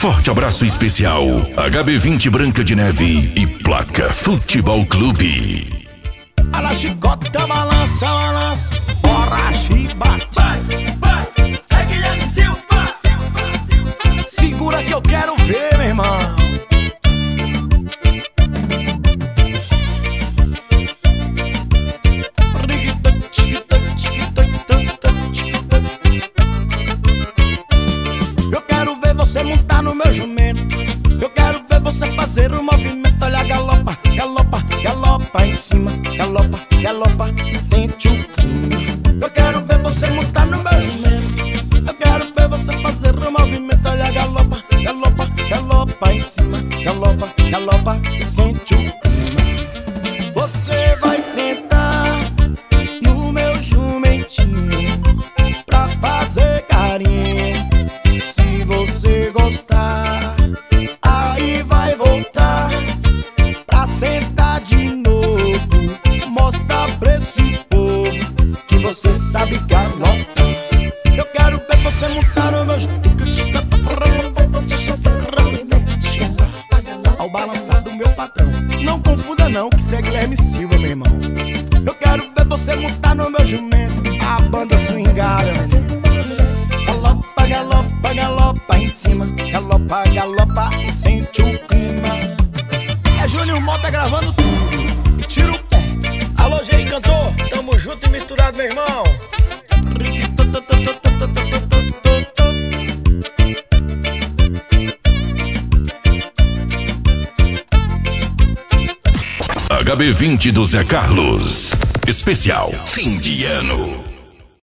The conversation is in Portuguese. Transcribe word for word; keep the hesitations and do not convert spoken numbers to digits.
forte abraço especial. H B vinte Branca de Neve e Placa Futebol Clube. A la chicota balança, balança, bora chibate. Vai, vai, é Guilherme Silva. Segura que eu quero ver, meu irmão. Eu quero ver você montar no meu jumento. Eu quero ver você fazer o movimento. Olha, galopa, galopa, galopa em cima. Galopa, galopa e sente o clima. Eu quero ver você montar no meu jumento. Eu quero ver você fazer o movimento. Olha, galopa, galopa, galopa em cima. Galopa, galopa e sente o clima. Você vai sentar no meu jumentinho pra fazer carinho. Se você gostar, aí vai voltar pra sentar de novo. Mostra pra esse povo que você sabe galopa. Eu quero ver você montar no meu ao balançar do meu patrão. Não confunda não, que isso é Guilherme Silva, meu irmão. Eu quero ver você montar no meu jumento, a banda swingada. Galopa, galopa, galopa em cima. Galopa, galopa e sente o clima. É Júnior Mota gravando tudo. E tira o pé. Alô, gente, cantor, tamo junto e misturado, meu irmão. H B vinte do Zé Carlos. Especial fim de ano.